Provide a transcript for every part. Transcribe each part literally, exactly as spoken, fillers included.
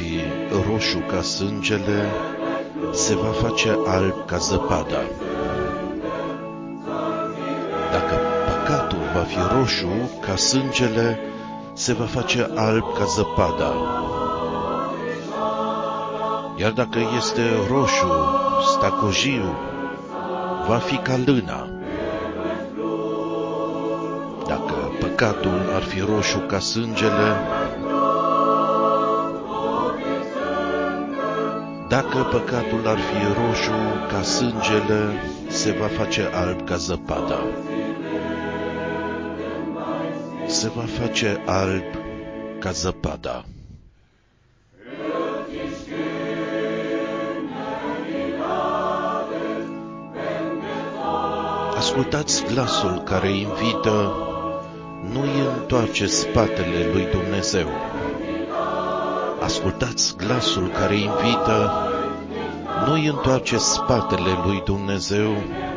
fi roșu ca sângele, se va face alb ca zăpada. Dacă păcatul va fi roșu ca sângele, se va face alb ca zăpada. Iar dacă este roșu, stacojiu, va fi ca lâna. Dacă păcatul ar fi roșu ca sângele, Dacă păcatul ar fi roșu ca sângele, se va face alb ca zăpada. Se va face alb ca zăpada. Ascultați glasul care invită, nu-i întoarce spatele lui Dumnezeu. Ascultați glasul care invită, nu-i întoarce spatele lui Dumnezeu,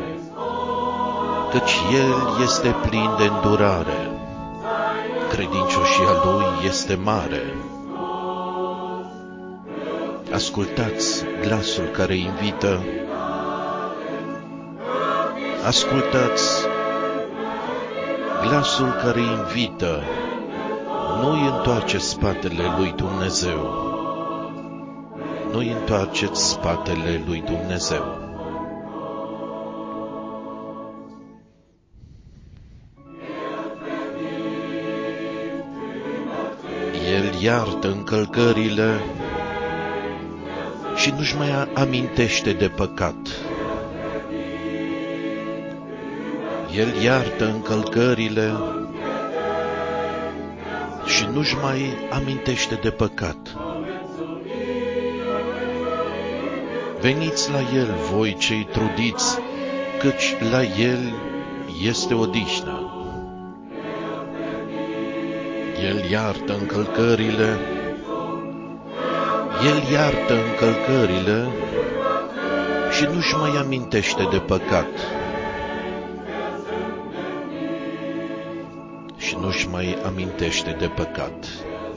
căci El este plin de îndurare, credincioșia Lui este mare. Ascultați glasul care invită, ascultați glasul care invită, nu-i întoarce spatele lui Dumnezeu. Nu-i întoarceți spatele lui Dumnezeu. El iartă încălcările și nu-și mai amintește de păcat. El iartă încălcările și nu-și mai amintește de păcat. Veniți la El, voi cei trudiți, căci la El este odihnă. El iartă încălcările, El iartă încălcările și nu-și mai amintește de păcat. Și nu-și mai amintește de păcat.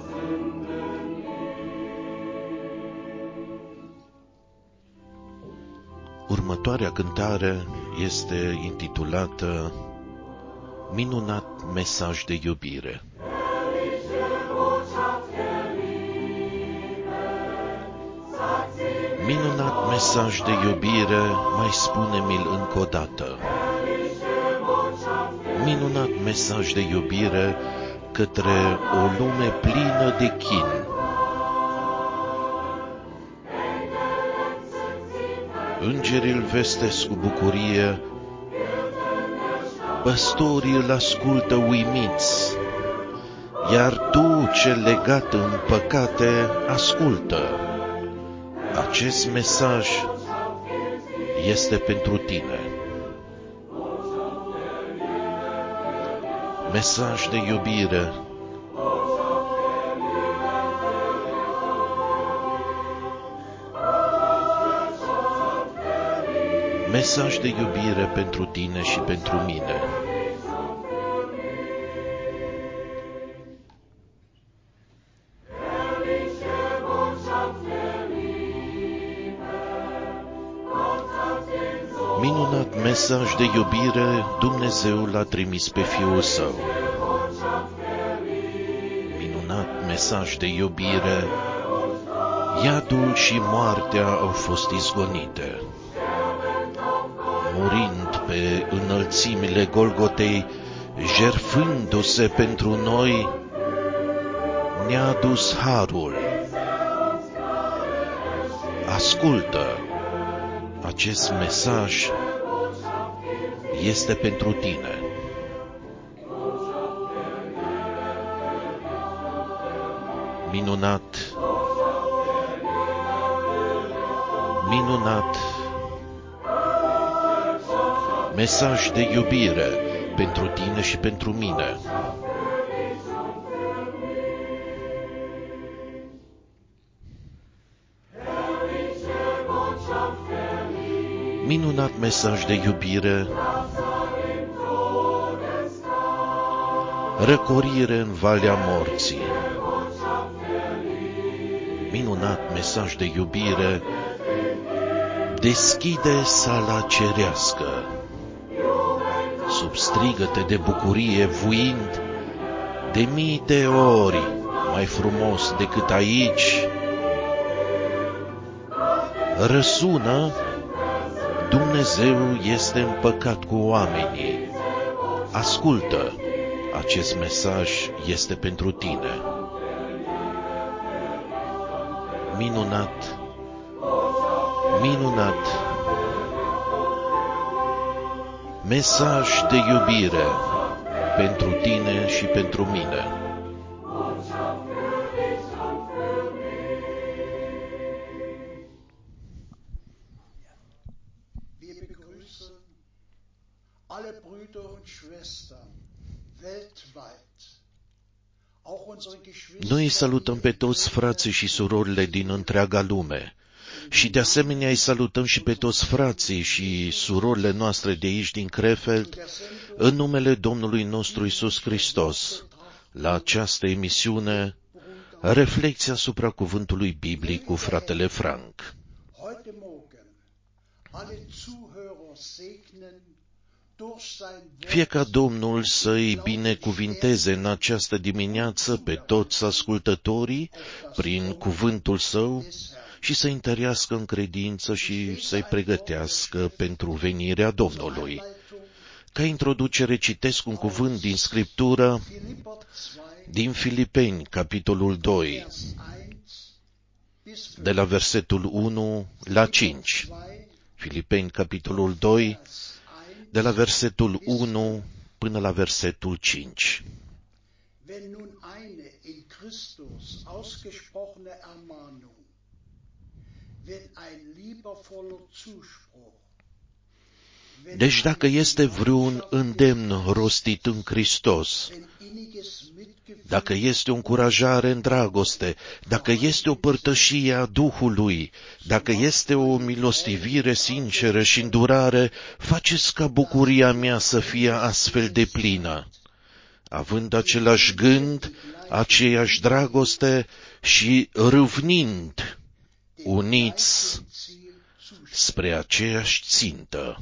Următoarea cântare este intitulată Minunat mesaj de iubire. Minunat mesaj de iubire, mai spune-mi-l încă o dată. Minunat mesaj de iubire către o lume plină de chin. Îngerii îl vestesc cu bucurie, păstorii îl ascultă uimiți, iar tu, cel legat în păcate, ascultă. Acest mesaj este pentru tine. Mesaj de iubire. Mesaj de iubire pentru tine și pentru mine. Minunat mesaj de iubire, Dumnezeu l-a trimis pe Fiul Său. Minunat mesaj de iubire, iadul și moartea au fost izgonite. Murind pe înălțimile Golgotei, jertfându-se pentru noi, ne-a adus harul. Ascultă! Acest mesaj este pentru tine. Minunat, minunat mesaj de iubire pentru tine și pentru mine. Minunat mesaj de iubire, răcorire în valea morții. minunat mesaj de iubire, deschide sala cerească, sub strigăte de bucurie, vuind de mii de ori mai frumos decât aici, răsună: Dumnezeu este împăcat cu oamenii. Ascultă, acest mesaj este pentru tine. Minunat, minunat mesaj de iubire pentru tine și pentru mine. Noi salutăm pe toți frații și surorile din întreaga lume și de asemenea îi salutăm și pe toți frații și surorile noastre de aici din Krefeld în numele Domnului nostru Iisus Hristos la această emisiune Reflecție asupra cuvântului biblic cu fratele Frank. Fie ca Domnul să-i binecuvinteze în această dimineață pe toți ascultătorii prin cuvântul Său și să-i întărească în credință și să-i pregătească pentru venirea Domnului. Ca introducere citesc un cuvânt din Scriptură, din Filipeni, capitolul doi, de la versetul unu la cinci. Filipeni, capitolul doi, de la versetul unu până la versetul cinci. Deci dacă este vreun îndemn rostit în Hristos, dacă este o încurajare în dragoste, dacă este o părtășie a Duhului, dacă este o milostivire sinceră și îndurare, faceți ca bucuria mea să fie astfel de plină, având același gând, aceeași dragoste și râvnind, uniți spre aceeași țintă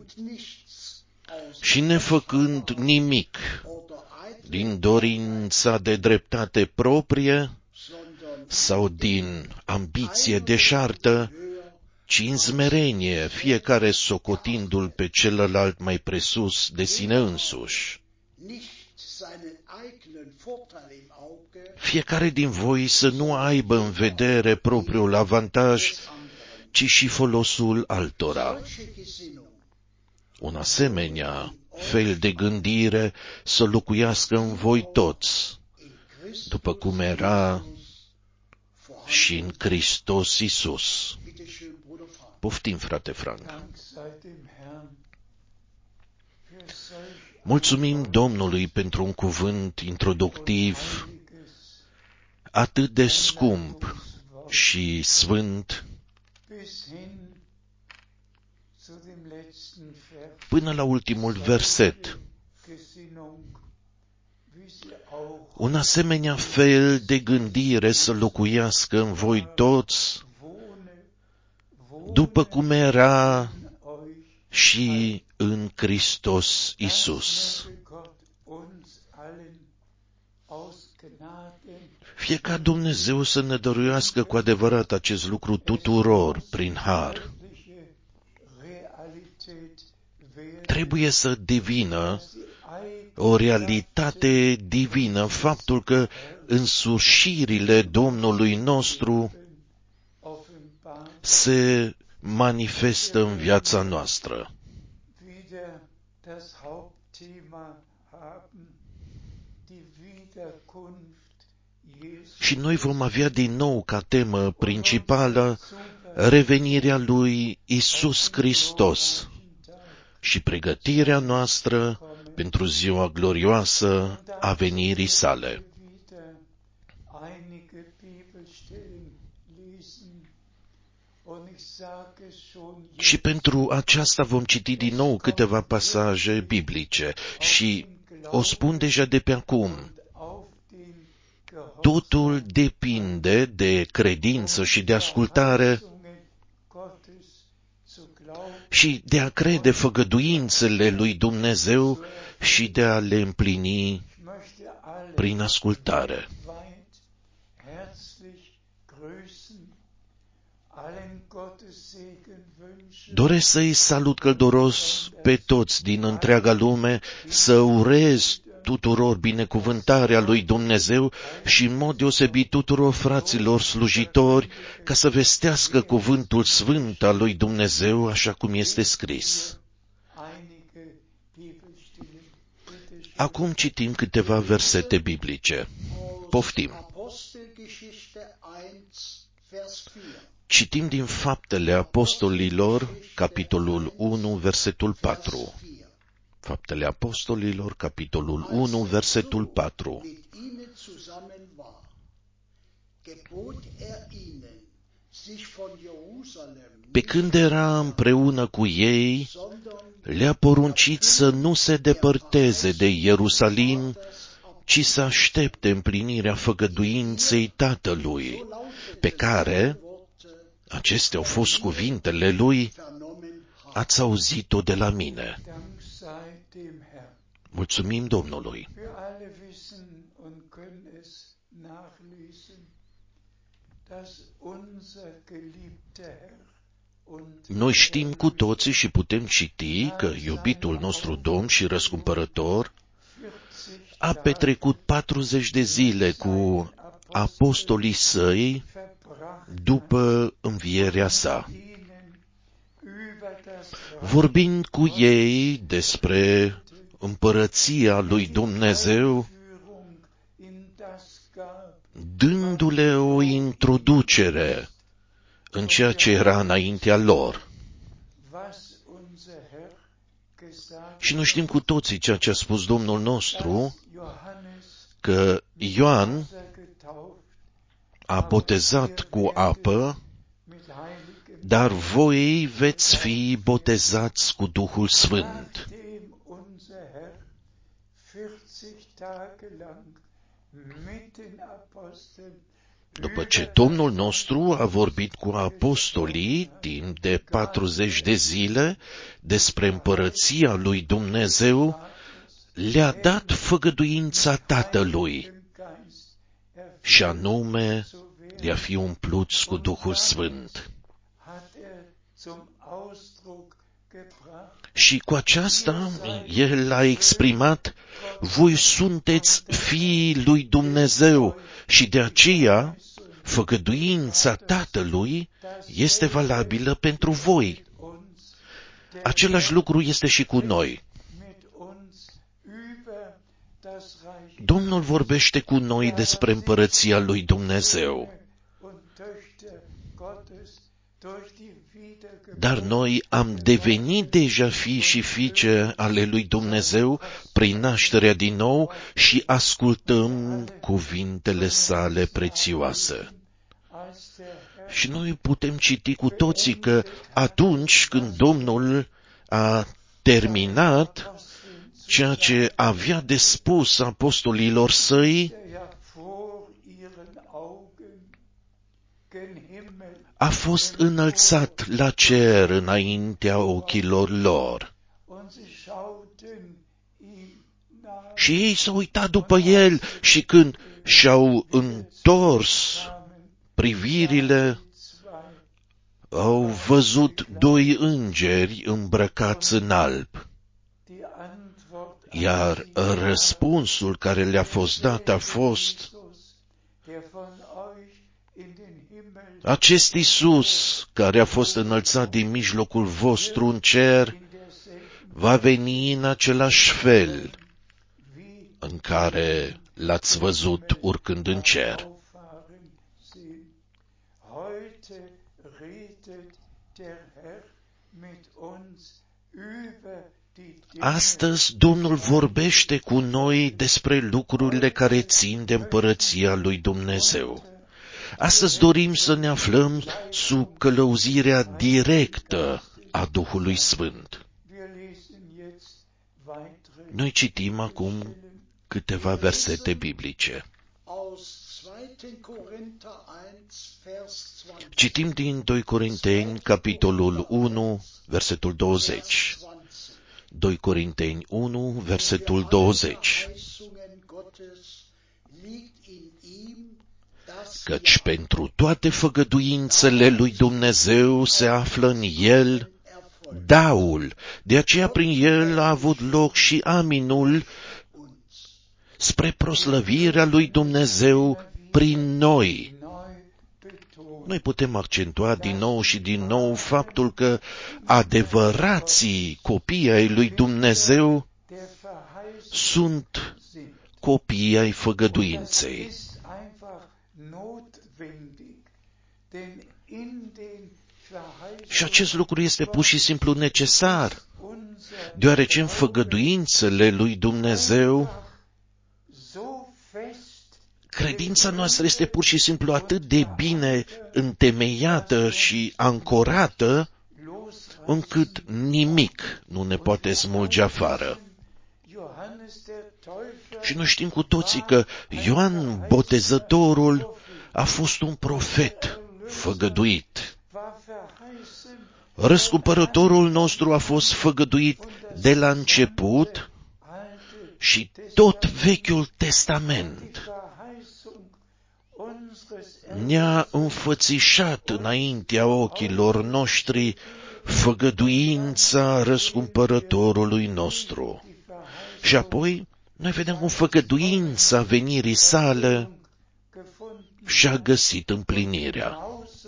și nefăcând nimic din dorința de dreptate proprie sau din ambiție deșartă, ci în smerenie, fiecare socotindu-l pe celălalt mai presus de sine însuși. Fiecare din voi să nu aibă în vedere propriul avantaj, ci și folosul altora. Un asemenea fel de gândire să locuiască în voi toți, după cum era și în Hristos Iisus. Poftim, frate Frank. Mulțumim Domnului pentru un cuvânt introductiv atât de scump și sfânt, până la ultimul verset. Un asemenea fel de gândire să locuiască în voi toți, după cum era și în Hristos Iisus. Fie ca Dumnezeu să ne dăruiască cu adevărat acest lucru tuturor prin har. Trebuie să devină o realitate divină faptul că însușirile Domnului nostru se manifestă în viața noastră. Și noi vom avea din nou ca temă principală revenirea lui Iisus Hristos și pregătirea noastră pentru ziua glorioasă a venirii sale. Și pentru aceasta vom citi din nou câteva pasaje biblice și o spun deja de pe acum. Totul depinde de credință și de ascultare și de a crede făgăduințele lui Dumnezeu și de a le împlini prin ascultare. Doresc să-i salut călduros pe toți din întreaga lume, să urez tuturor binecuvântarea lui Dumnezeu și în mod deosebit tuturor fraților slujitori, ca să vestească cuvântul sfânt al lui Dumnezeu așa cum este scris. Acum citim câteva versete biblice. Poftim. Citim din Faptele Apostolilor, capitolul unu, versetul patru. Faptele Apostolilor, capitolul unu, versetul patru. Pe când era împreună cu ei, le-a poruncit să nu se depărteze de Ierusalim, ci să aștepte împlinirea făgăduinței Tatălui, pe care, acestea au fost cuvintele lui, ați auzit-o de la mine. Mulțumim Domnului! Noi știm cu toții și putem citi că iubitul nostru Domn și răscumpărător a petrecut patruzeci de zile cu apostolii săi după învierea sa, vorbind cu ei despre împărăția lui Dumnezeu, dându-le o introducere în ceea ce era înaintea lor. Și noi știm cu toții ceea ce a spus Domnul nostru, că Ioan a botezat cu apă, dar voi veți fi botezați cu Duhul Sfânt. După ce Domnul nostru a vorbit cu apostolii timp de patruzeci de zile despre împărăția lui Dumnezeu, le-a dat făgăduința Tatălui, și anume de a fi umpluți cu Duhul Sfânt. Și cu aceasta El a exprimat: voi sunteți fiii lui Dumnezeu și de aceea făgăduința Tatălui este valabilă pentru voi. Același lucru este și cu noi. Domnul vorbește cu noi despre împărăția lui Dumnezeu. Dar noi am devenit deja fii și fiice ale lui Dumnezeu prin nașterea din nou și ascultăm cuvintele sale prețioase. Și noi putem citi cu toții că atunci când Domnul a terminat ceea ce avea de spus apostolilor săi, a fost înălțat la cer înaintea ochilor lor. Și ei s-au uitat după el și când și-au întors privirile, au văzut doi îngeri îmbrăcați în alb. Iar răspunsul care le-a fost dat a fost: acest Iisus, care a fost înălțat din mijlocul vostru în cer, va veni în același fel în care l-ați văzut urcând în cer. Astăzi Domnul vorbește cu noi despre lucrurile care țin de împărăția lui Dumnezeu. Astăzi dorim să ne aflăm sub călăuzirea directă a Duhului Sfânt. Noi citim acum câteva versete biblice. Citim din doi Corinteni, capitolul unu, versetul douăzeci. doi Corinteni unu, versetul douăzeci. Căci pentru toate făgăduințele lui Dumnezeu se află în El daul, de aceea prin El a avut loc și aminul spre proslăvirea lui Dumnezeu prin noi. Noi putem accentua din nou și din nou faptul că adevărații copii ai lui Dumnezeu sunt copii ai făgăduinței. Și acest lucru este pur și simplu necesar, deoarece în făgăduințele lui Dumnezeu, credința noastră este pur și simplu atât de bine întemeiată și ancorată, încât nimic nu ne poate smulge afară. Și noi știm cu toții că Ioan Botezătorul a fost un profet făgăduit. Răscumpărătorul nostru a fost făgăduit de la început și tot Vechiul Testament ne-a înfățișat înaintea ochilor noștri făgăduința răscumpărătorului nostru. Și apoi noi vedem cum făgăduința venirii sale și-a găsit împlinirea.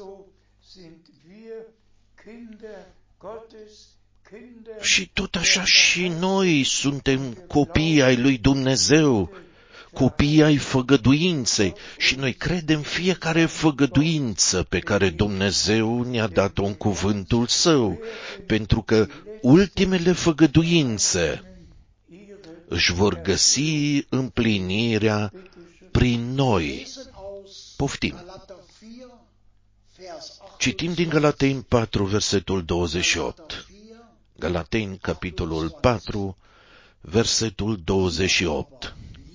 Și tot așa și noi suntem copii ai lui Dumnezeu, copii ai făgăduinței și noi credem fiecare făgăduință pe care Dumnezeu ne-a dat-o în cuvântul Său, pentru că ultimele făgăduințe își vor găsi împlinirea prin noi. Poftim. Citim din Galateni patru, versetul douăzeci și opt. Galateni, capitolul patru, versetul douăzeci și opt.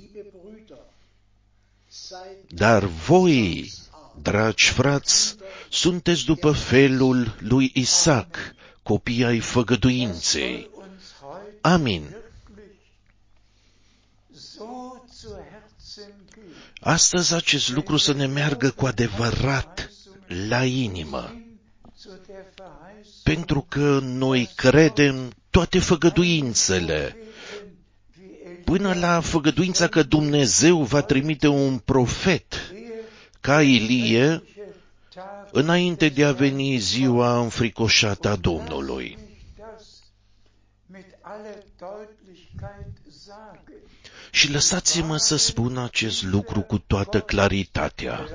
Dar voi, dragi frați, sunteți după felul lui Isaac, copii ai făgăduinței. Amin. Astăzi acest lucru să ne meargă cu adevărat la inimă, pentru că noi credem toate făgăduințele, până la făgăduința că Dumnezeu va trimite un profet ca Ilie înainte de a veni ziua înfricoșată a Domnului. Și lăsați-mă să spun acest lucru cu toată claritatea.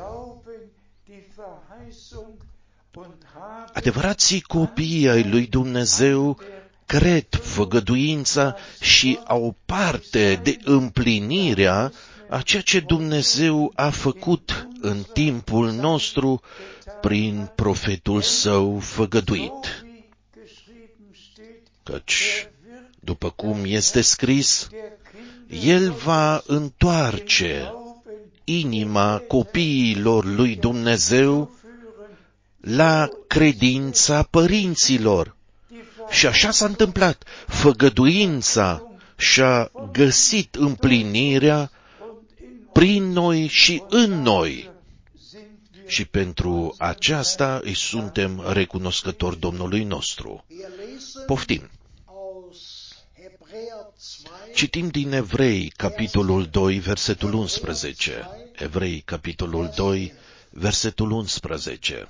Adevărații copii ai lui Dumnezeu cred făgăduința și au parte de împlinirea a ceea ce Dumnezeu a făcut în timpul nostru prin profetul Său făgăduit. Căci, după cum este scris, El va întoarce inima copiilor lui Dumnezeu la credința părinților. Și așa s-a întâmplat. Făgăduința și-a găsit împlinirea prin noi și în noi. Și pentru aceasta îi suntem recunoscători Domnului nostru. Poftim. Citim din Evrei, capitolul doi, versetul unsprezece. Evrei, capitolul doi, versetul unsprezece.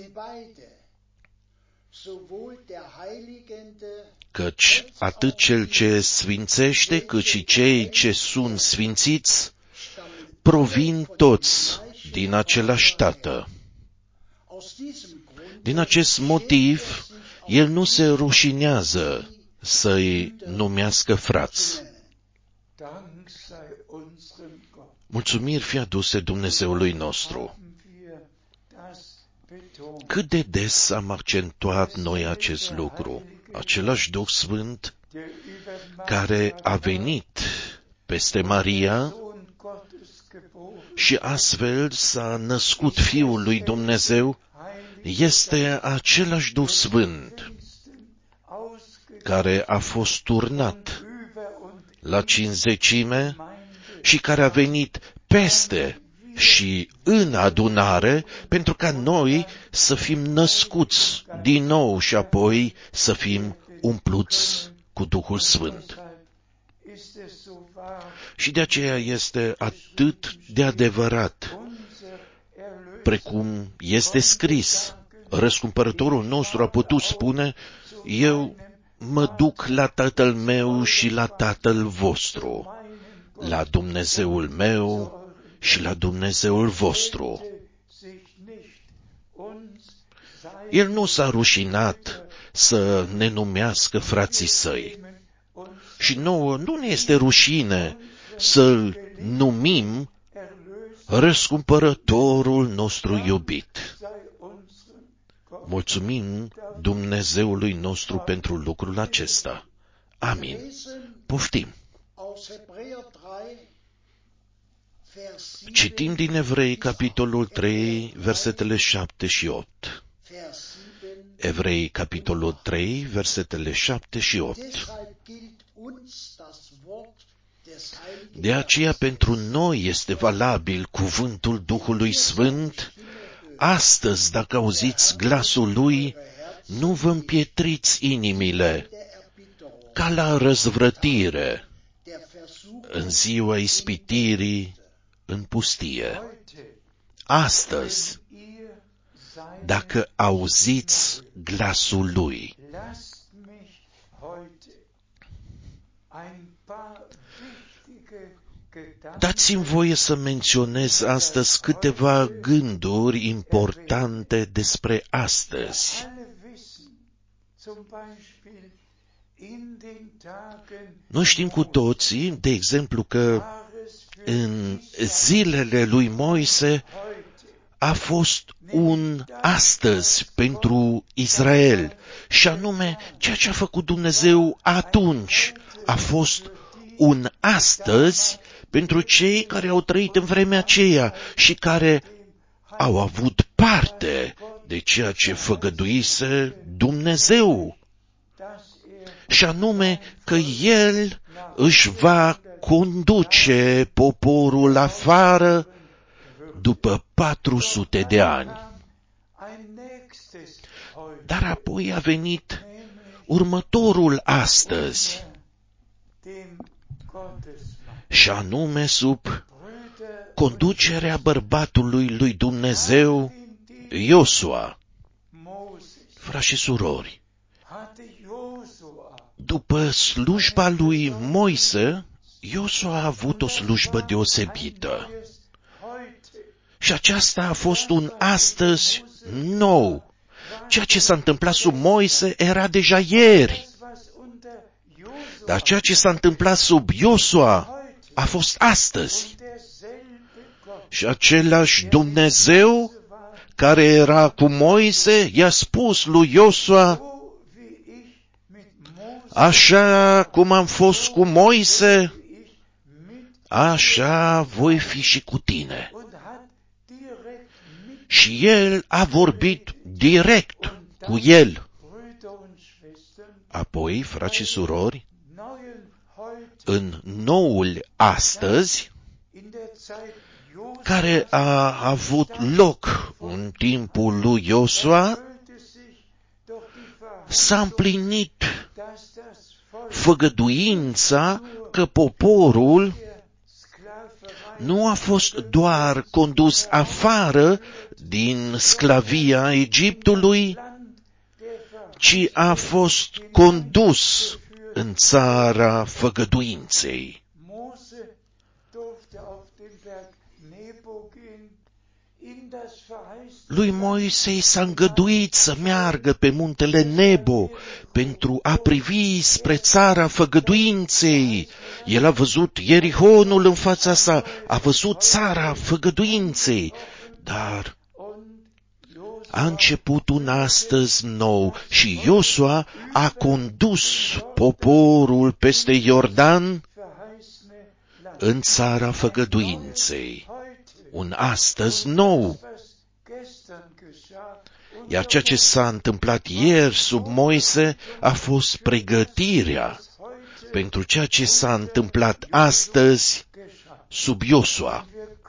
Căci atât cel ce sfințește, cât și cei ce sunt sfințiți, provin toți din același Tată. Din acest motiv, El nu se rușinează să-i numească frați. Mulțumiri fie aduse Dumnezeului nostru. Cât de des am accentuat noi acest lucru? Același Duh Sfânt care a venit peste Maria și astfel s-a născut Fiul lui Dumnezeu, este același Duh Sfânt care a fost turnat la cincizecime și care a venit peste și în adunare pentru ca noi să fim născuți din nou și apoi să fim umpluți cu Duhul Sfânt. Și de aceea este atât de adevărat, precum este scris, răscumpărătorul nostru a putut spune, eu mă duc la Tatăl meu și la Tatăl vostru, la Dumnezeul meu și la Dumnezeul vostru. El nu s-a rușinat să ne numească frații săi. Și nouă nu ne este rușine să-L numim răscumpărătorul nostru iubit. Mulțumim Dumnezeului nostru pentru lucrul acesta. Amin. Poftim. Citim din Evrei, capitolul trei, versetele șapte și opt. Evrei, capitolul trei, versetele șapte și opt. De aceea pentru noi este valabil cuvântul Duhului Sfânt. Astăzi, dacă auziți glasul Lui, nu vă împietriți inimile, ca la răzvrătire, în ziua ispitirii în pustie. Astăzi, dacă auziți glasul Lui. Dați-mi voie să menționez astăzi câteva gânduri importante despre astăzi. Noi știm cu toții, de exemplu, că în zilele lui Moise a fost un astăzi pentru Israel, și anume ceea ce a făcut Dumnezeu atunci a fost un astăzi pentru cei care au trăit în vremea aceea și care au avut parte de ceea ce făgăduise Dumnezeu. Și anume că El își va conduce poporul afară după patru sute de ani. Dar apoi a venit următorul astăzi, și anume sub conducerea bărbatului lui Dumnezeu, Iosua. Frați și surori, după slujba lui Moise, Iosua a avut o slujbă deosebită. Și aceasta a fost un astăzi nou. Ceea ce s-a întâmplat sub Moise era deja ieri. Dar ceea ce s-a întâmplat sub Iosua a fost astăzi. Și același Dumnezeu care era cu Moise i-a spus lui Iosua, așa cum am fost cu Moise, așa voi fi și cu tine. Și el a vorbit direct cu el. Apoi, frați și surori, în noul astăzi, care a avut loc în timpul lui Iosua, s-a împlinit făgăduința că poporul nu a fost doar condus afară din sclavia Egiptului, ci a fost condus în țara făgăduinței. Lui Moise s-a îngăduit să meargă pe muntele Nebo pentru a privi spre țara făgăduinței. El a văzut Ierihonul în fața sa, a văzut țara făgăduinței, dar a început un astăzi nou și Iosua a condus poporul peste Iordan în țara făgăduinței. un astăzi nou. Iar ceea ce s-a întâmplat ieri sub Moise a fost pregătirea pentru ceea ce s-a întâmplat astăzi sub Iosua.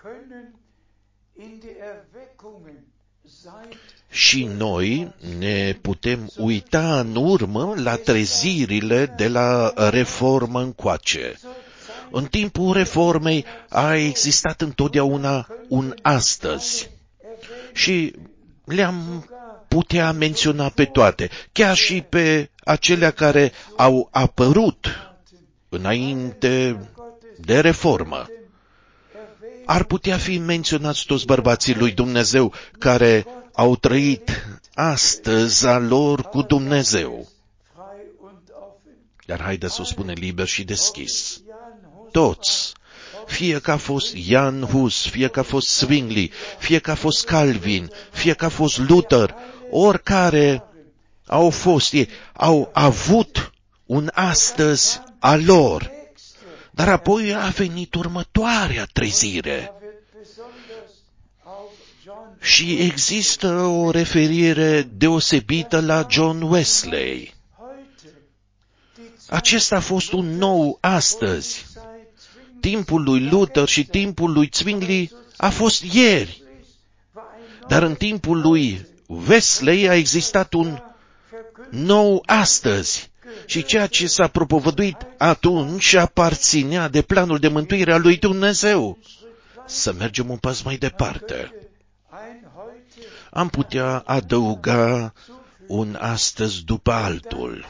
Și noi ne putem uita în urmă la trezirile de la reformă încoace. În timpul reformei a existat întotdeauna un astăzi și le-am putea menționa pe toate, chiar și pe acelea care au apărut înainte de reformă. Ar putea fi menționați toți bărbații lui Dumnezeu care au trăit astăzi a lor cu Dumnezeu. Dar haideți să o spunem liber și deschis. Toți, fie că a fost Jan Hus, fie că a fost Zwingli, fie că a fost Calvin, fie că a fost Luther, oricare au fost ei, au avut un astăzi a lor. Dar apoi a venit următoarea trezire. Și există o referire deosebită la John Wesley. Acesta a fost un nou astăzi. Timpul lui Luther și timpul lui Zwingli a fost ieri. Dar în timpul lui Wesley a existat un nou astăzi. Și ceea ce s-a propovăduit atunci aparținea de planul de mântuire a lui Dumnezeu. Să mergem un pas mai departe. Am putea adăuga un astăzi după altul.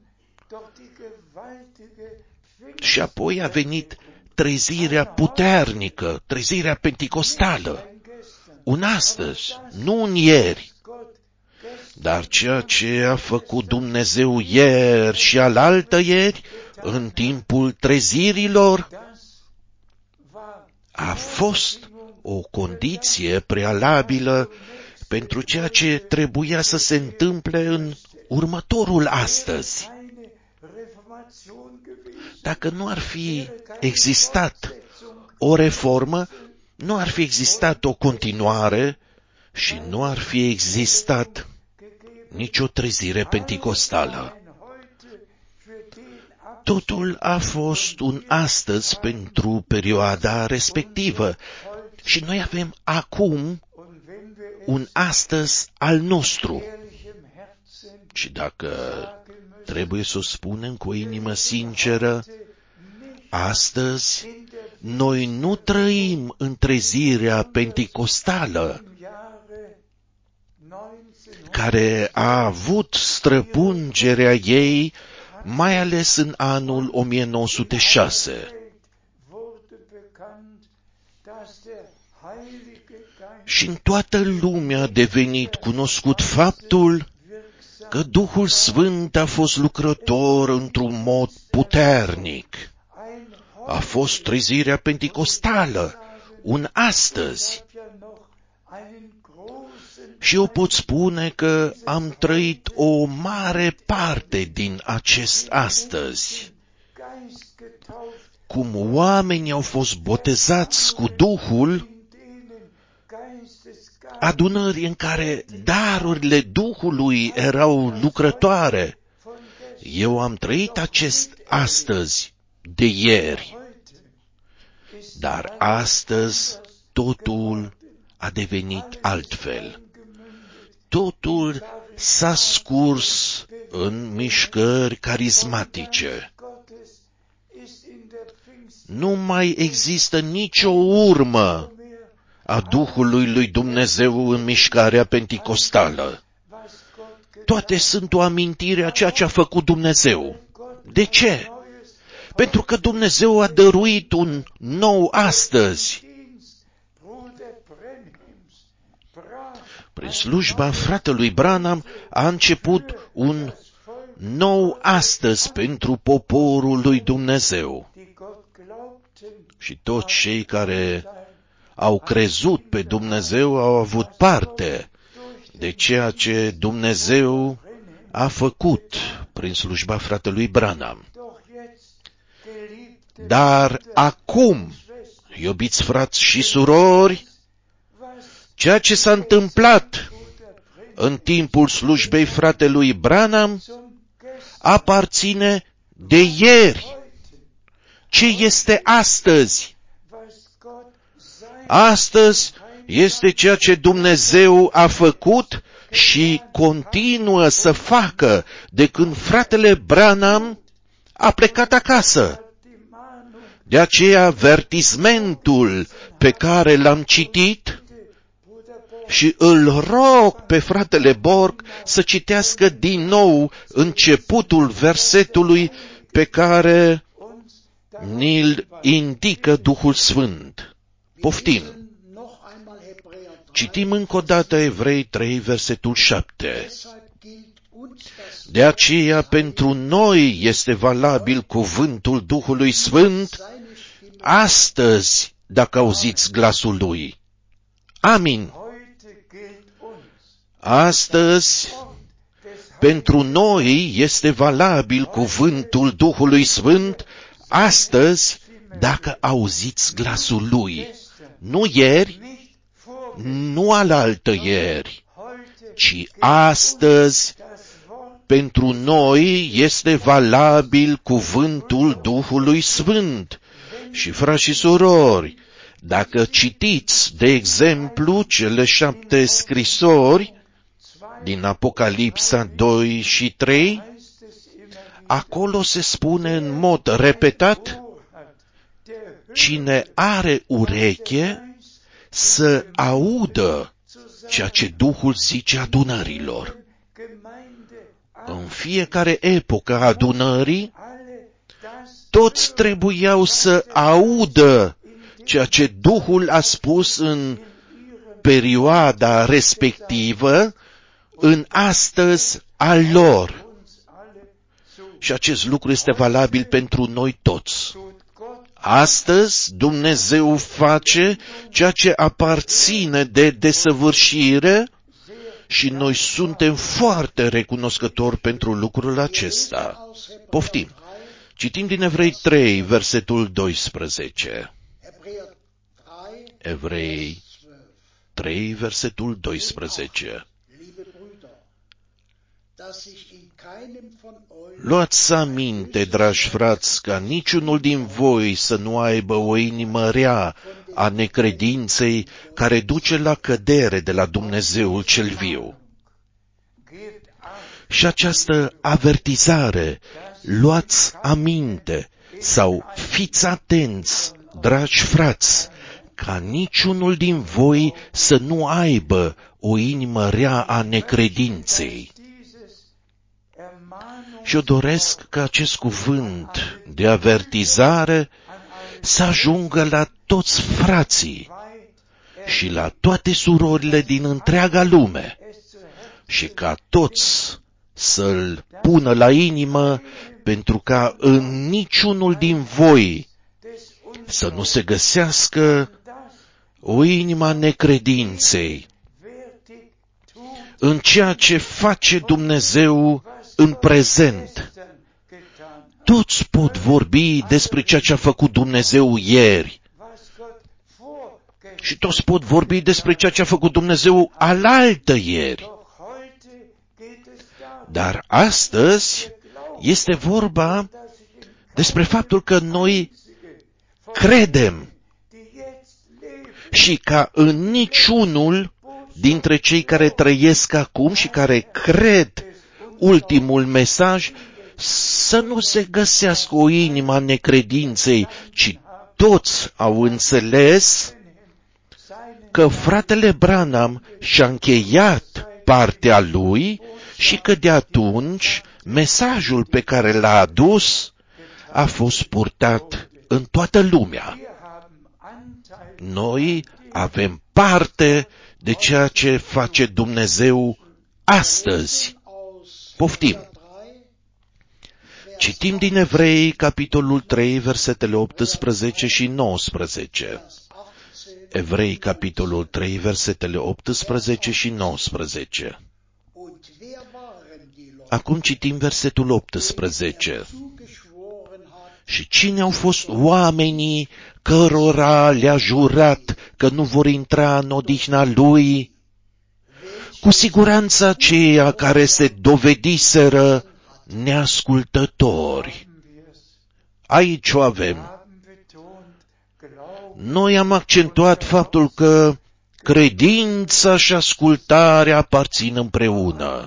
Și apoi a venit trezirea puternică, trezirea penticostală. Un astăzi, nu un ieri. Dar ceea ce a făcut Dumnezeu ieri și alaltă ieri, în timpul trezirilor, a fost o condiție prealabilă pentru ceea ce trebuia să se întâmple în următorul astăzi. Dacă nu ar fi existat o reformă, nu ar fi existat o continuare și nu ar fi existat nicio trezire penticostală. Totul a fost un astăzi pentru perioada respectivă și noi avem acum un astăzi al nostru. Și dacă trebuie să o spunem cu o inimă sinceră, astăzi noi nu trăim în trezirea penticostală, care a avut străpungerea ei mai ales în anul o mie nouă sute șase. Și în toată lumea a devenit cunoscut faptul că Duhul Sfânt a fost lucrător într-un mod puternic. A fost trezirea penticostală, un astăzi. Și eu pot spune că am trăit o mare parte din acest astăzi. Cum oamenii au fost botezați cu Duhul, adunări în care darurile Duhului erau lucrătoare. Eu am trăit acest astăzi de ieri. Dar astăzi totul a devenit altfel. Totul s-a scurs în mișcări carismatice. Nu mai există nicio urmă a Duhului lui Dumnezeu în mișcarea penticostală. Toate sunt o amintire a ceea ce a făcut Dumnezeu. De ce? Pentru că Dumnezeu a dăruit un nou astăzi. Prin slujba fratelui Branham a început un nou astăzi pentru poporul lui Dumnezeu. Și toți cei care au crezut pe Dumnezeu au avut parte de ceea ce Dumnezeu a făcut prin slujba fratelui Branham. Dar acum, iubiți frați și surori, Ceea ce s-a întâmplat în timpul slujbei fratelui Branham aparține de ieri. Ce este astăzi? Astăzi este ceea ce Dumnezeu a făcut și continuă să facă de când fratele Branham a plecat acasă. De aceea, avertismentul pe care l-am citit și îl rog pe fratele Borg să citească din nou începutul versetului pe care ni-l indică Duhul Sfânt. Poftim. Citim încă o dată Evrei trei, versetul șapte. De aceea pentru noi este valabil cuvântul Duhului Sfânt astăzi, dacă auziți glasul Lui. Amin. Astăzi, pentru noi este valabil cuvântul Duhului Sfânt astăzi, dacă auziți glasul Lui. Nu ieri, nu alaltă ieri, ci astăzi, pentru noi este valabil cuvântul Duhului Sfânt. Și frați și surori, dacă citiți, de exemplu, cele șapte scrisori din Apocalipsa doi și trei, acolo se spune în mod repetat, cine are ureche să audă ceea ce Duhul zice adunărilor. În fiecare epocă a adunării, toți trebuiau să audă ceea ce Duhul a spus în perioada respectivă, în astăzi al lor. Și acest lucru este valabil pentru noi toți. Astăzi Dumnezeu face ceea ce aparține de desăvârșire și noi suntem foarte recunoscători pentru lucrul acesta. Poftim. Citim din Evrei trei, versetul doisprezece. Evrei trei, versetul doisprezece. Luați aminte, dragi frați, ca niciunul din voi să nu aibă o inimă rea a necredinței care duce la cădere de la Dumnezeul cel viu. Și această avertizare, luați aminte sau fiți atenți, dragi frați, ca niciunul din voi să nu aibă o inimă rea a necredinței. Și eu doresc ca acest cuvânt de avertizare să ajungă la toți frații și la toate surorile din întreaga lume și ca toți să-l pună la inimă, pentru ca în niciunul din voi să nu se găsească o inimă a necredinței în ceea ce face Dumnezeu în prezent. Toți pot vorbi despre ceea ce a făcut Dumnezeu ieri. Și toți pot vorbi despre ceea ce a făcut Dumnezeu alaltă ieri. Dar astăzi este vorba despre faptul că noi credem și ca în niciunul dintre cei care trăiesc acum și care cred ultimul mesaj să nu se găsească o inimă a necredinței, ci toți au înțeles că fratele Branham și-a încheiat partea lui și că de atunci mesajul pe care l-a adus a fost purtat în toată lumea. Noi avem parte de ceea ce face Dumnezeu astăzi. Poftim. Citim din Evrei, capitolul trei, versetele optsprezece și nouăsprezece. Evrei, capitolul trei, versetele optsprezece și nouăsprezece. Acum citim versetul optsprezece. Și cine au fost oamenii cărora le-a jurat că nu vor intra în odihna lui? Cu siguranță aceia care se dovediseră neascultători. Aici o avem. Noi am accentuat faptul că credința și ascultarea aparțin împreună.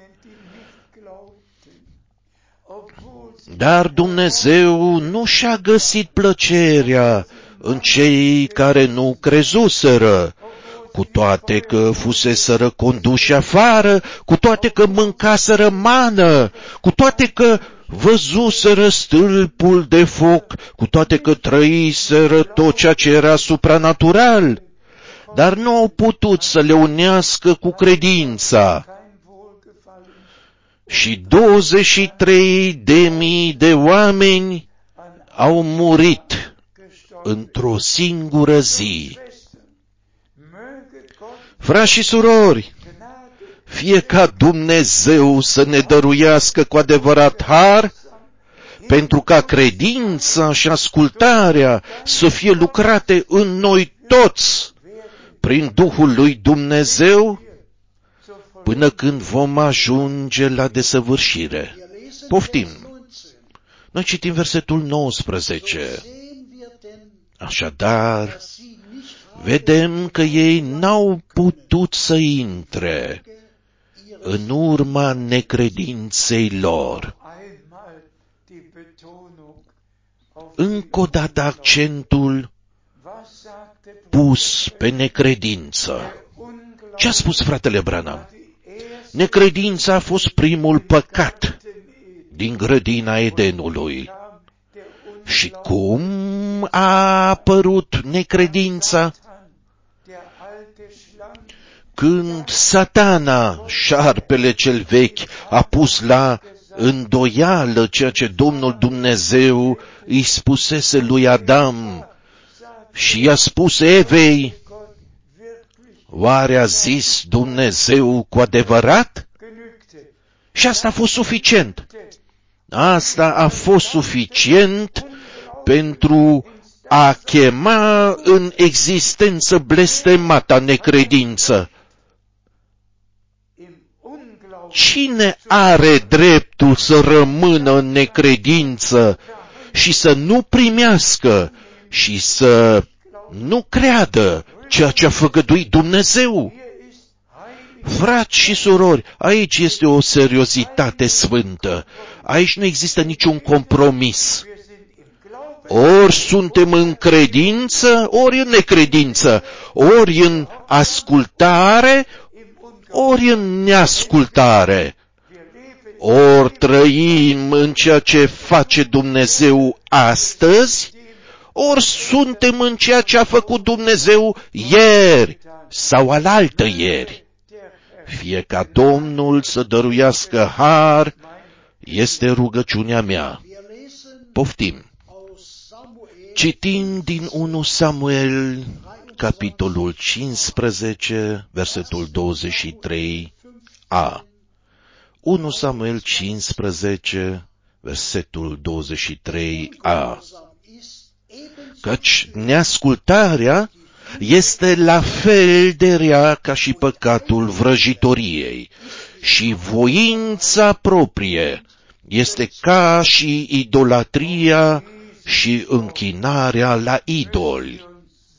Dar Dumnezeu nu și-a găsit plăcerea în cei care nu crezuseră, cu toate că fuseseră conduși afară, cu toate că mâncaseră mană, cu toate că văzuseră stâlpul de foc, cu toate că trăiseră tot ceea ce era supranatural, dar nu au putut să le unească cu credința. Și douăzeci și trei de mii de oameni au murit într-o singură zi. Frați și surori, fie ca Dumnezeu să ne dăruiască cu adevărat har, pentru ca credința și ascultarea să fie lucrate în noi toți, prin Duhul lui Dumnezeu, până când vom ajunge la desăvârșire. Poftim! Noi citim versetul nouăsprezece. Așadar, vedem că ei n-au putut să intre în urma necredinței lor. Încă o dată accentul pus pe necredință. Ce a spus fratele Branham? Necredința a fost primul păcat din grădina Edenului. Și cum a apărut necredința? Când Satana, șarpele cel vechi, a pus la îndoială ceea ce Domnul Dumnezeu îi spusese lui Adam și i-a spus Evei, oare a zis Dumnezeu cu adevărat? Și asta a fost suficient. Asta a fost suficient pentru a chema în existență blestemata necredință. Cine are dreptul să rămână în necredință și să nu primească și să nu creadă ceea ce a făgăduit Dumnezeu? Frați și surori, aici este o seriozitate sfântă. Aici nu există niciun compromis. Ori suntem în credință, ori în necredință, ori în ascultare, ori în neascultare. Ori trăim în ceea ce face Dumnezeu astăzi, ori suntem în ceea ce a făcut Dumnezeu ieri sau alaltă ieri. Fie ca Domnul să dăruiască har, este rugăciunea mea. Poftim. Citim din unu Samuel, capitolul cincisprezece, versetul douăzeci și trei a. unu Samuel cincisprezece, versetul douăzeci și trei a. Căci neascultarea este la fel de rea ca și păcatul vrăjitoriei și voința proprie este ca și idolatria și închinarea la idoli.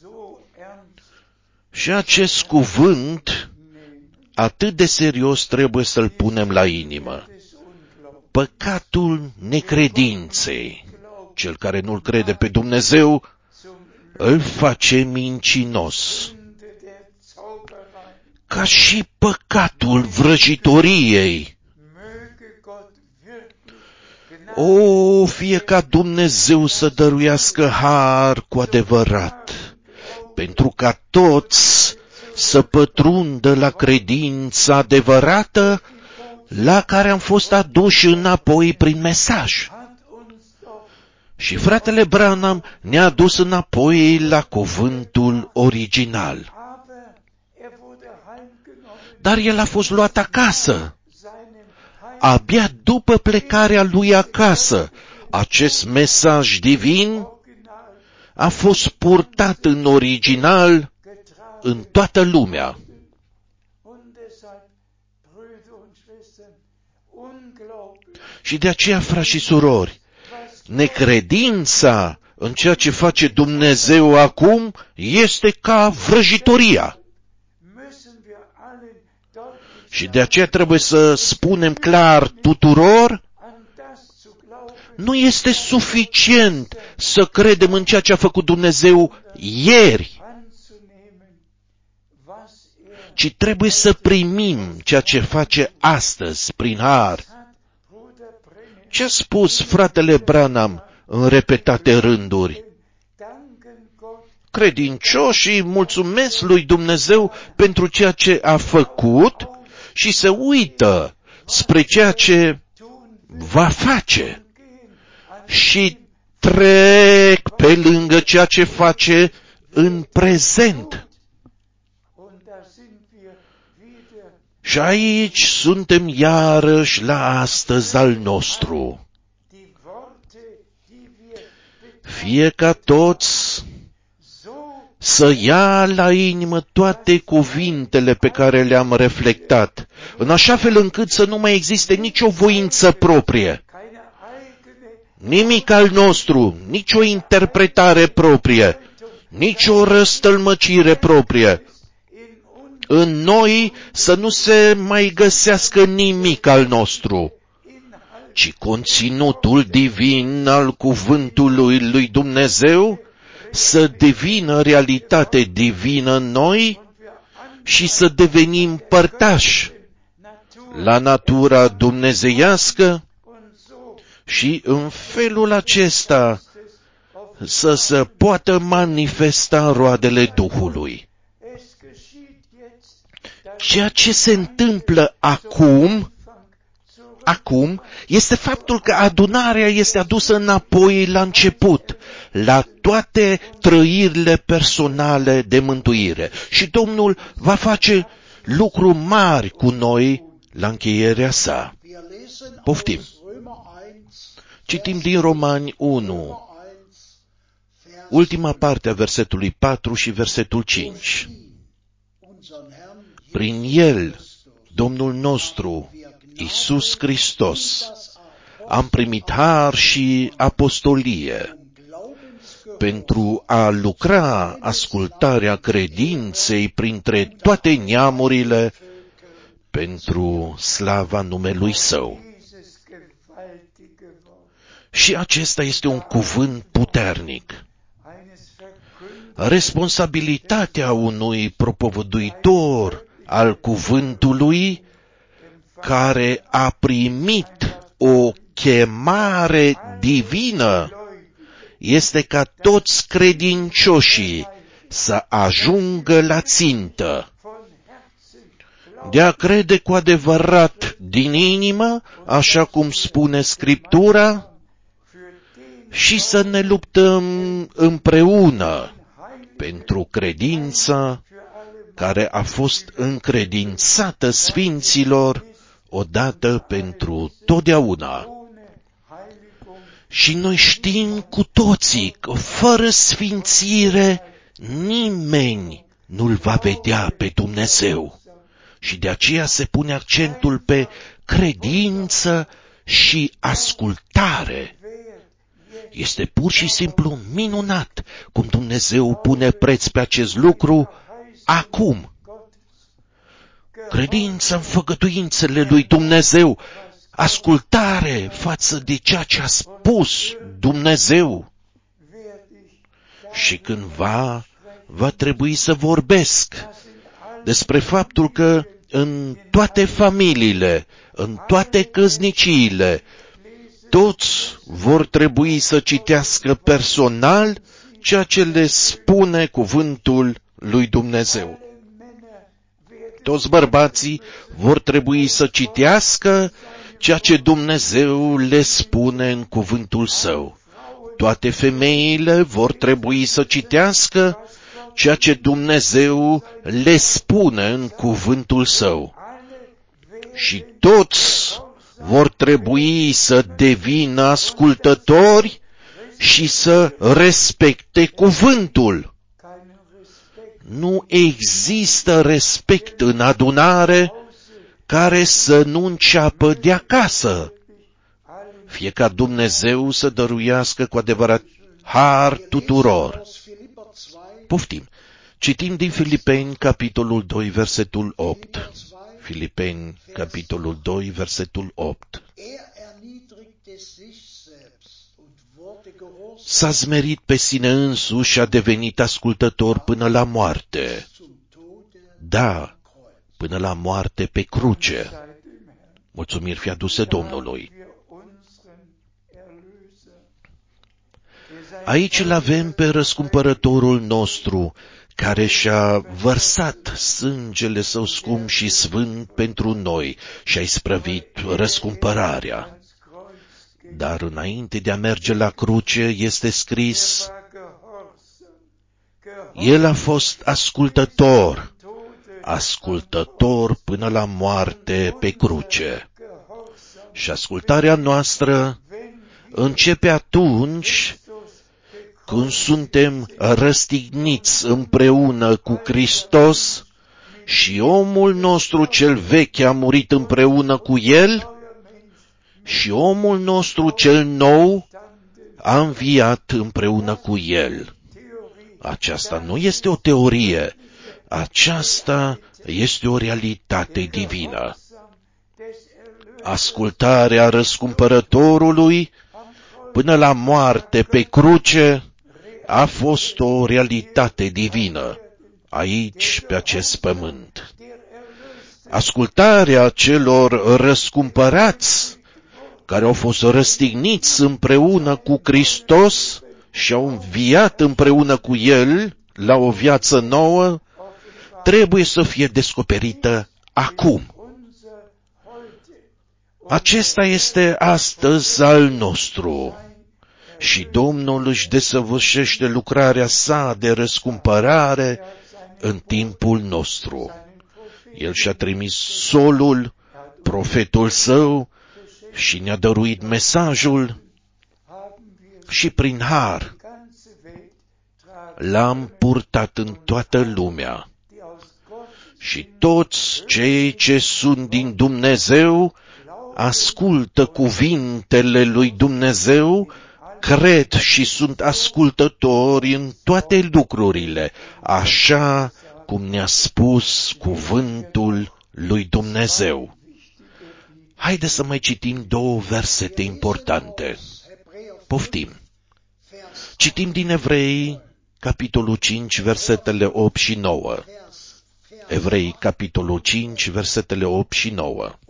Și acest cuvânt atât de serios trebuie să-l punem la inimă. Păcatul necredinței. Cel care nu-L crede pe Dumnezeu îl face mincinos. Ca și păcatul vrăjitoriei. O, fie ca Dumnezeu să dăruiască har cu adevărat, pentru ca toți să pătrundă la credința adevărată la care am fost aduși înapoi prin mesaj. Și fratele Branham ne-a adus înapoi la cuvântul original. Dar el a fost luat acasă. Abia după plecarea lui acasă Acest mesaj divin a fost purtat în original în toată lumea. Și de aceea, frați și surori, necredința în ceea ce face Dumnezeu acum este ca vrăjitoria. Și de aceea trebuie să spunem clar tuturor, nu este suficient să credem în ceea ce a făcut Dumnezeu ieri, ci trebuie să primim ceea ce face astăzi prin har. Ce a spus fratele Branham în repetate rânduri? Credincioșii mulțumesc lui Dumnezeu pentru ceea ce a făcut și se uită spre ceea ce va face și trec pe lângă ceea ce face în prezent. Și aici suntem iarăși la astăzi al nostru. Fie ca toți să ia la inimă toate cuvintele pe care le-am reflectat, în așa fel încât să nu mai existe nicio voință proprie, nimic al nostru, nicio interpretare proprie, nicio răstălmăcire proprie. În noi să nu se mai găsească nimic al nostru, ci conținutul divin al cuvântului lui Dumnezeu să devină realitate divină în noi și să devenim părtași la natura dumnezeiască și în felul acesta să se poată manifesta roadele Duhului. Ceea ce se întâmplă acum, acum, este faptul că adunarea este adusă înapoi la început, la toate trăirile personale de mântuire. Și Domnul va face lucruri mari cu noi la încheierea sa. Poftim. Citim din Romani unu, ultima parte a versetului patru și versetul cinci. Prin El, Domnul nostru, Iisus Hristos, am primit har și apostolie pentru a lucra ascultarea credinței printre toate neamurile pentru slava numelui Său. Și acesta este un cuvânt puternic. Responsabilitatea unui propovăduitor al cuvântului care a primit o chemare divină este ca toți credincioșii să ajungă la țintă, de a crede cu adevărat din inimă, așa cum spune Scriptura, și să ne luptăm împreună pentru credința care a fost încredințată sfinților odată pentru totdeauna. Și noi știm cu toții că fără sfințire nimeni nu-L va vedea pe Dumnezeu. Și de aceea se pune accentul pe credință și ascultare. Este pur și simplu minunat cum Dumnezeu pune preț pe acest lucru acum. Credință în făgăduințele lui Dumnezeu, ascultare față de ceea ce a spus Dumnezeu. Și cândva va trebui să vorbesc despre faptul că în toate familiile, în toate căsniciile, toți vor trebui să citească personal ceea ce le spune cuvântul lui Dumnezeu. Toți bărbații vor trebui să citească ceea ce Dumnezeu le spune în cuvântul Său. Toate femeile vor trebui să citească ceea ce Dumnezeu le spune în cuvântul Său. Și toți vor trebui să devină ascultători și să respecte cuvântul. Nu există respect în adunare care să nu înceapă de acasă. Fie ca Dumnezeu să dăruiască cu adevărat har tuturor. Poftim. Citim din Filipeni, capitolul doi, versetul opt. Filipeni, capitolul doi, versetul opt. S-a zmerit pe sine însuși și a devenit ascultător până la moarte. Da, până la moarte pe cruce. Mulțumiri fi aduse Domnului. Aici îl avem pe răscumpărătorul nostru, care și-a vărsat sângele său scump și sfânt pentru noi și a isprăvit răscumpărarea. Dar înainte de a merge la cruce este scris: El a fost ascultător, ascultător până la moarte pe cruce. Și ascultarea noastră începe atunci când suntem răstigniți împreună cu Hristos și omul nostru cel vechi a murit împreună cu El și omul nostru cel nou a înviat împreună cu El. Aceasta nu este o teorie, aceasta este o realitate divină. Ascultarea răscumpărătorului până la moarte pe cruce a fost o realitate divină aici, pe acest pământ. Ascultarea celor răscumpărați, care au fost răstigniți împreună cu Hristos și au înviat împreună cu El la o viață nouă, trebuie să fie descoperită acum. Acesta este astăzi al nostru. Și Domnul își desăvârșește lucrarea sa de răscumpărare în timpul nostru. El și-a trimis solul, profetul său, și ne-a dăruit mesajul și prin har l-am purtat în toată lumea. Și toți cei ce sunt din Dumnezeu ascultă cuvintele lui Dumnezeu, cred și sunt ascultători în toate lucrurile, așa cum ne-a spus cuvântul lui Dumnezeu. Haideți să mai citim două versete importante. Poftim. Citim din Evrei, capitolul cinci, versetele opt și nouă. Evrei, capitolul cinci, versetele opt și nouă.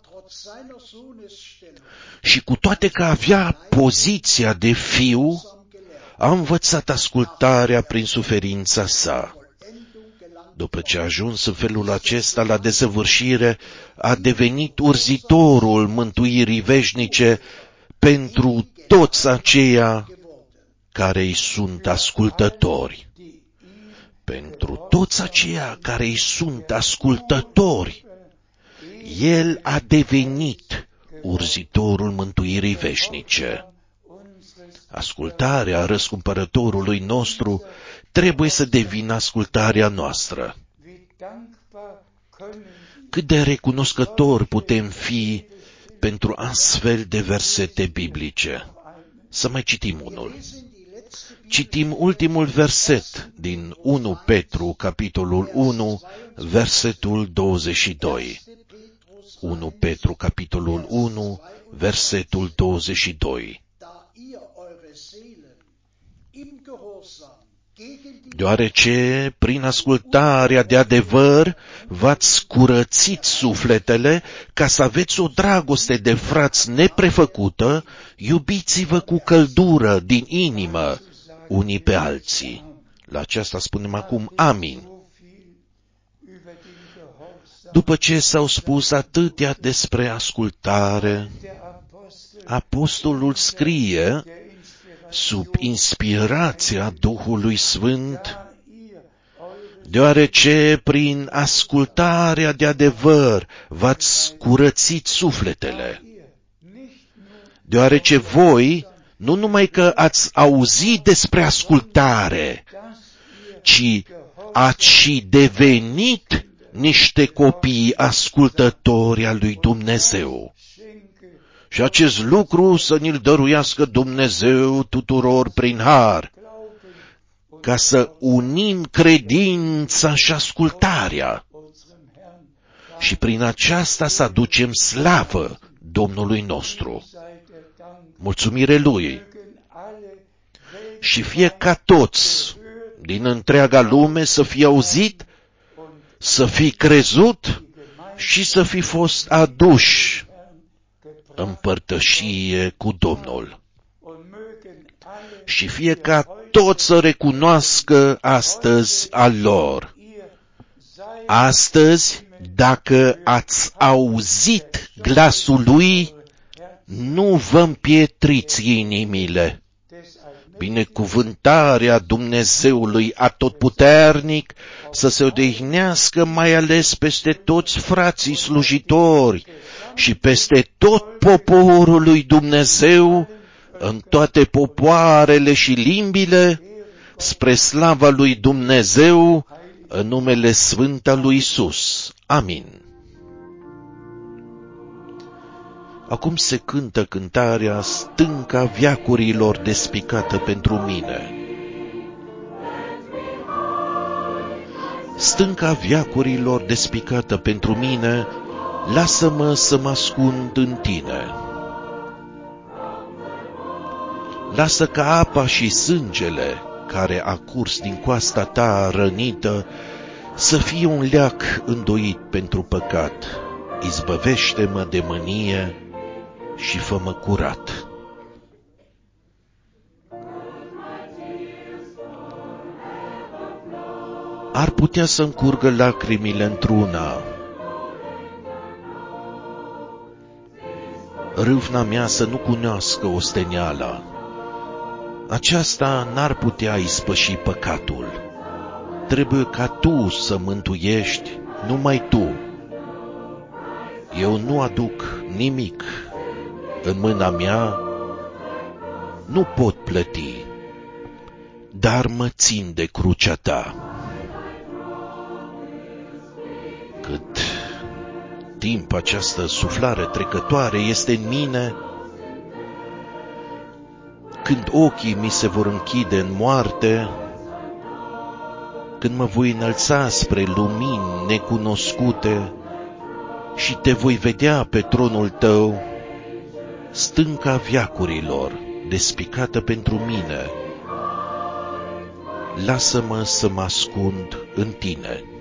Și cu toate că avea poziția de fiu, a învățat ascultarea prin suferința sa. După ce a ajuns în felul acesta la desăvârșire, a devenit urzitorul mântuirii veșnice pentru toți aceia care îi sunt ascultători. Pentru toți aceia care îi sunt ascultători, El a devenit urzitorul mântuirii veșnice. Ascultarea răscumpărătorului nostru trebuie să devină ascultarea noastră. Cât de recunoscători putem fi pentru astfel de versete biblice. Să mai citim unul. Citim ultimul verset din unu Petru, capitolul unu, versetul douăzeci și doi. unu Petru, capitolul unu, versetul douăzeci și doi. Deoarece, prin ascultarea de adevăr, v-ați curățit sufletele ca să aveți o dragoste de frați neprefăcută, iubiți-vă cu căldură din inimă unii pe alții. La aceasta spunem acum amin. După ce s-au spus atâtea despre ascultare, apostolul scrie, sub inspirația Duhului Sfânt, deoarece prin ascultarea de adevăr v-ați curățit sufletele. deoarece voi nu numai că ați auzit despre ascultare, ci ați și devenit niște copii ascultători al lui Dumnezeu. Și acest lucru să ni-l dăruiască Dumnezeu tuturor prin har, ca să unim credința și ascultarea și prin aceasta să aducem slavă Domnului nostru. Mulțumire Lui! Și fie ca toți din întreaga lume să fie auzit, să fi crezut și să fi fost aduși în părtășie cu Domnul. Și fie ca toți să recunoască astăzi al lor. Astăzi, dacă ați auzit glasul Lui, nu vă împietriți inimile. Binecuvântarea Dumnezeului Atotputernic să se odihnească mai ales peste toți frații slujitori și peste tot poporul lui Dumnezeu, în toate popoarele și limbile, spre slava lui Dumnezeu, în numele Sfânt al lui Isus. Amin. Acum se cântă cântarea Stânca veacurilor despicată pentru mine. Stânca veacurilor despicată pentru mine, lasă-mă să mă ascund în tine. Lasă ca apa și sângele care a curs din coasta ta rănită să fie un leac îndoit pentru păcat. Izbăvește-mă de mânie și fă-mă curat. Ar putea să-mi curgă lacrimile într-una, râvna mea să nu cunoască osteneala. Aceasta n-ar putea ispăși păcatul. Trebuie ca Tu să mântuiești, numai Tu. Eu nu aduc nimic. În mâna mea nu pot plăti, dar mă țin de crucea Ta. Cât timp această suflare trecătoare este în mine, când ochii mi se vor închide în moarte, când mă voi înălța spre lumini necunoscute și Te voi vedea pe tronul Tău, stânca veacurilor, despicată pentru mine, lasă-mă să mă ascund în Tine.